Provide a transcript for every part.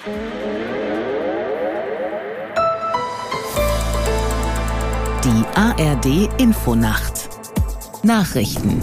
Die ARD-Infonacht. Nachrichten.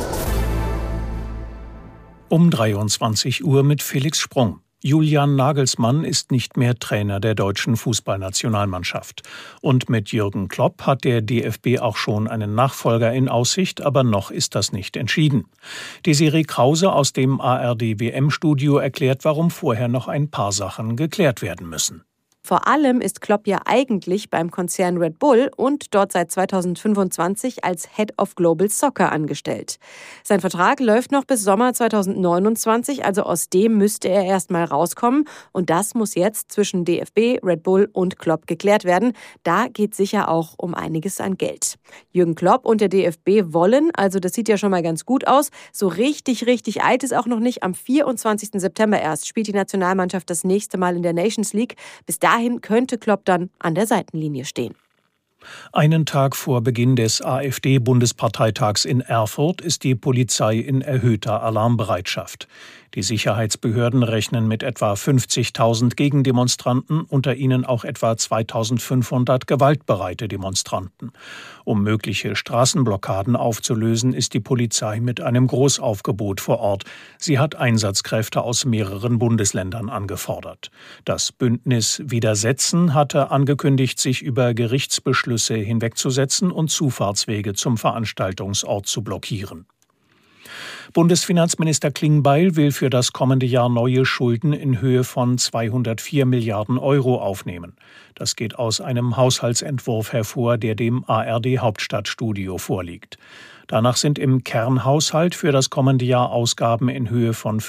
Um 23 Uhr mit Felix Sprung. Julian Nagelsmann ist nicht mehr Trainer der deutschen Fußballnationalmannschaft. Und mit Jürgen Klopp hat der DFB auch schon einen Nachfolger in Aussicht, aber noch ist das nicht entschieden. Desiree Krause aus dem ARD-WM-Studio erklärt, warum vorher noch ein paar Sachen geklärt werden müssen. Vor allem ist Klopp ja eigentlich beim Konzern Red Bull und dort seit 2025 als Head of Global Soccer angestellt. Sein Vertrag läuft noch bis Sommer 2029, also aus dem müsste er erst mal rauskommen. Und das muss jetzt zwischen DFB, Red Bull und Klopp geklärt werden. Da geht sicher auch um einiges an Geld. Jürgen Klopp und der DFB wollen, also das sieht ja schon mal ganz gut aus, so richtig eilt es auch noch nicht. Am 24. September erst spielt die Nationalmannschaft das nächste Mal in der Nations League. Bis dahin könnte Klopp dann an der Seitenlinie stehen. Einen Tag vor Beginn des AfD-Bundesparteitags in Erfurt ist die Polizei in erhöhter Alarmbereitschaft. Die Sicherheitsbehörden rechnen mit etwa 50.000 Gegendemonstranten, unter ihnen auch etwa 2.500 gewaltbereite Demonstranten. Um mögliche Straßenblockaden aufzulösen, ist die Polizei mit einem Großaufgebot vor Ort. Sie hat Einsatzkräfte aus mehreren Bundesländern angefordert. Das Bündnis Widersetzen hatte angekündigt, sich über Gerichtsbeschlüsse hinwegzusetzen und Zufahrtswege zum Veranstaltungsort zu blockieren. Bundesfinanzminister Klingbeil will für das kommende Jahr neue Schulden in Höhe von 204 Milliarden Euro aufnehmen. Das geht aus einem Haushaltsentwurf hervor, der dem ARD-Hauptstadtstudio vorliegt. Danach sind im Kernhaushalt für das kommende Jahr Ausgaben in Höhe von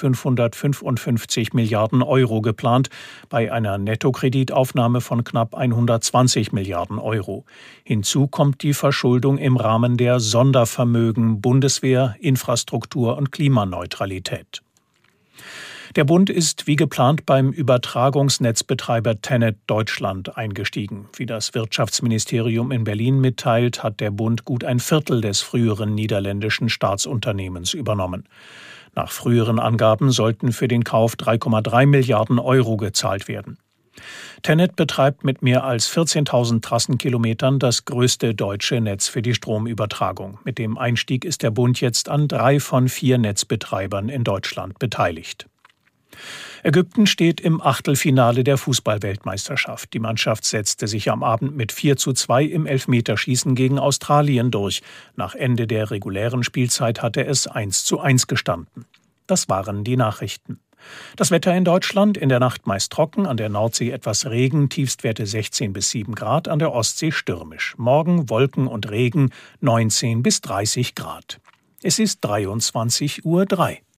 555 Milliarden Euro geplant, bei einer Nettokreditaufnahme von knapp 120 Milliarden Euro. Hinzu kommt die Verschuldung im Rahmen der Sondervermögen Bundeswehr, Infrastruktur und Klimaneutralität. Der Bund ist wie geplant beim Übertragungsnetzbetreiber Tennet Deutschland eingestiegen. Wie das Wirtschaftsministerium in Berlin mitteilt, hat der Bund gut ein Viertel des früheren niederländischen Staatsunternehmens übernommen. Nach früheren Angaben sollten für den Kauf 3,3 Milliarden Euro gezahlt werden. Tennet betreibt mit mehr als 14.000 Trassenkilometern das größte deutsche Netz für die Stromübertragung. Mit dem Einstieg ist der Bund jetzt an 3 von 4 Netzbetreibern in Deutschland beteiligt. Ägypten steht im Achtelfinale der Fußball-Weltmeisterschaft. Die Mannschaft setzte sich am Abend mit 4:2 im Elfmeterschießen gegen Australien durch. Nach Ende der regulären Spielzeit hatte es 1:1 gestanden. Das waren die Nachrichten. Das Wetter in Deutschland: in der Nacht meist trocken, an der Nordsee etwas Regen, Tiefstwerte 16 bis 7 Grad, an der Ostsee stürmisch. Morgen Wolken und Regen, 19 bis 30 Grad. Es ist 23:03 Uhr.